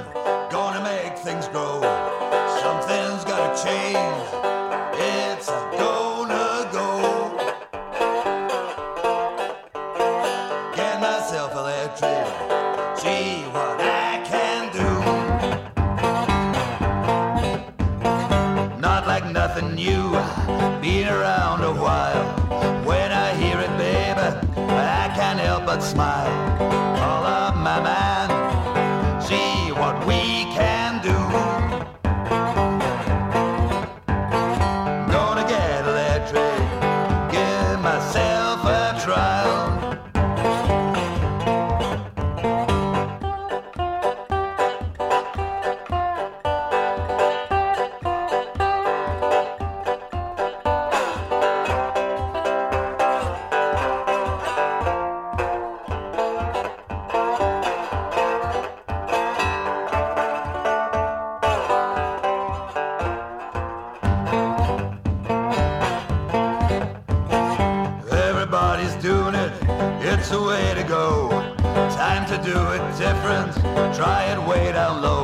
gonna make things grow. Something's gotta change. It's gonna go. Get myself electric. See what I can do. Not like nothing new. Been around a while. When I hear it, baby, I can't help but smile. All of my mind, see what we can do. Gonna get electric, give myself a trial. Everybody's doing it, it's the way to go. Time to do it different, try it way down low.